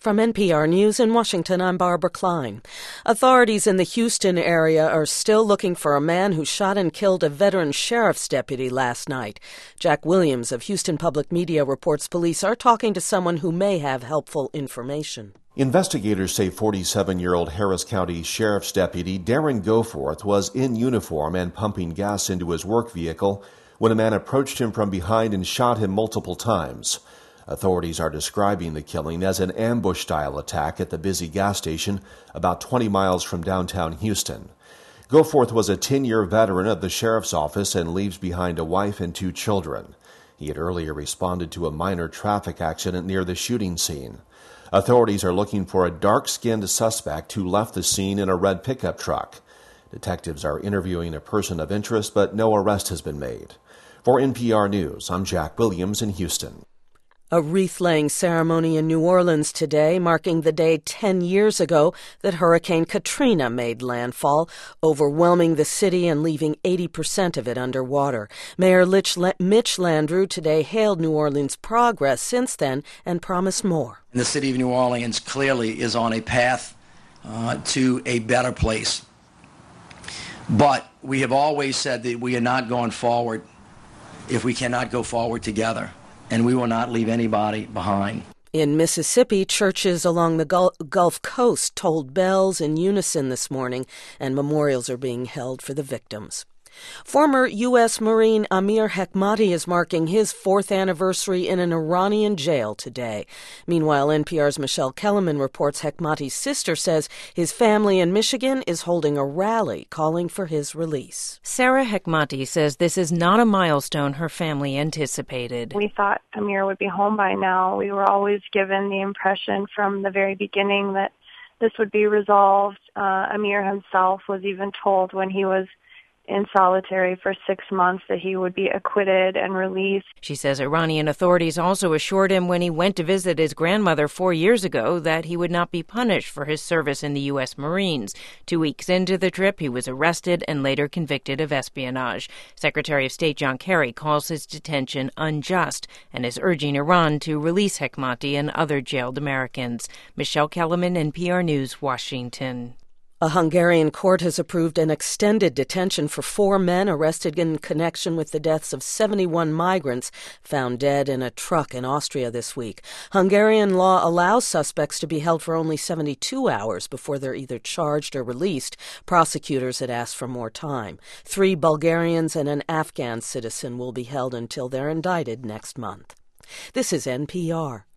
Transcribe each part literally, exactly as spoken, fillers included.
From N P R News in Washington, I'm Barbara Klein. Authorities in the Houston area are still looking for a man who shot and killed a veteran sheriff's deputy last night. Jack Williams of Houston Public Media reports police are talking to someone who may have helpful information. Investigators say forty-seven-year-old Harris County Sheriff's Deputy Darren Goforth was in uniform and pumping gas into his work vehicle when a man approached him from behind and shot him multiple times. Authorities are describing the killing as an ambush-style attack at the busy gas station about twenty miles from downtown Houston. Goforth was a ten-year veteran of the sheriff's office and leaves behind a wife and two children. He had earlier responded to a minor traffic accident near the shooting scene. Authorities are looking for a dark-skinned suspect who left the scene in a red pickup truck. Detectives are interviewing a person of interest, but no arrest has been made. For N P R News, I'm Jack Williams in Houston. A wreath-laying ceremony in New Orleans today, marking the day ten years ago that Hurricane Katrina made landfall, overwhelming the city and leaving eighty percent of it underwater. Mayor Mitch Landrieu today hailed New Orleans' progress since then and promised more. The city of New Orleans clearly is on a path uh, to a better place. But we have always said that we are not going forward if we cannot go forward together. And we will not leave anybody behind. In Mississippi, churches along the Gulf Coast tolled bells in unison this morning, and memorials are being held for the victims. Former U S Marine Amir Hekmati is marking his fourth anniversary in an Iranian jail today. Meanwhile, N P R's Michelle Kellerman reports Hekmati's sister says his family in Michigan is holding a rally calling for his release. Sarah Hekmati says this is not a milestone her family anticipated. We thought Amir would be home by now. We were always given the impression from the very beginning that this would be resolved. Uh, Amir himself was even told when he was in solitary for six months that he would be acquitted and released. She says Iranian authorities also assured him when he went to visit his grandmother four years ago that he would not be punished for his service in the U S Marines. Two weeks into the trip, he was arrested and later convicted of espionage. Secretary of State John Kerry calls his detention unjust and is urging Iran to release Hekmati and other jailed Americans. Michelle Kellerman, N P R News, Washington. A Hungarian court has approved an extended detention for four men arrested in connection with the deaths of seventy-one migrants found dead in a truck in Austria this week. Hungarian law allows suspects to be held for only seventy-two hours before they're either charged or released. Prosecutors had asked for more time. Three Bulgarians and an Afghan citizen will be held until they're indicted next month. This is N P R.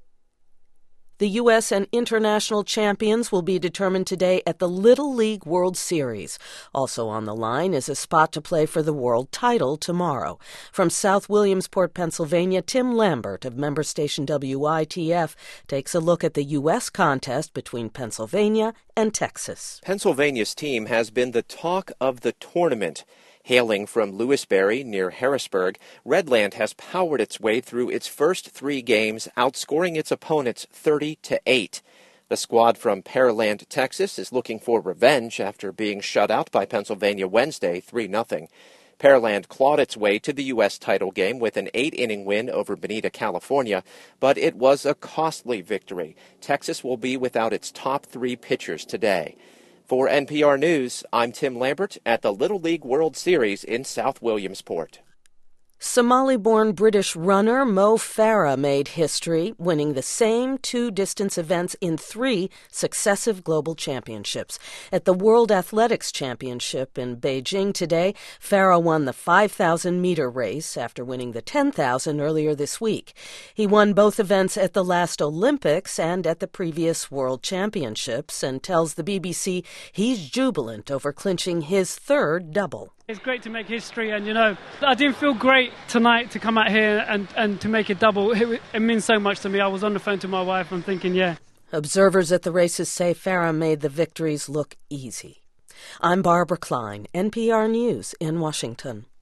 The U S and international champions will be determined today at the Little League World Series. Also on the line is a spot to play for the world title tomorrow. From South Williamsport, Pennsylvania, Tim Lambert of member station W I T F takes a look at the U S contest between Pennsylvania and Texas. Pennsylvania's team has been the talk of the tournament. Hailing from Lewisberry near Harrisburg, Redland has powered its way through its first three games, outscoring its opponents thirty to eight. The squad from Pearland, Texas, is looking for revenge after being shut out by Pennsylvania Wednesday three nothing. Pearland clawed its way to the U S title game with an eight-inning win over Bonita, California, but it was a costly victory. Texas will be without its top three pitchers today. For N P R News, I'm Tim Lambert at the Little League World Series in South Williamsport. Somali-born British runner Mo Farah made history, winning the same two distance events in three successive global championships. At the World Athletics Championship in Beijing today, Farah won the five thousand meter race after winning the ten thousand earlier this week. He won both events at the last Olympics and at the previous World Championships and tells the B B C he's jubilant over clinching his third double. It's great to make history, and, you know, I didn't feel great tonight to come out here and, and to make a double. It, it means so much to me. I was on the phone to my wife and thinking, yeah. Observers at the races say Farah made the victories look easy. I'm Barbara Klein, N P R News in Washington.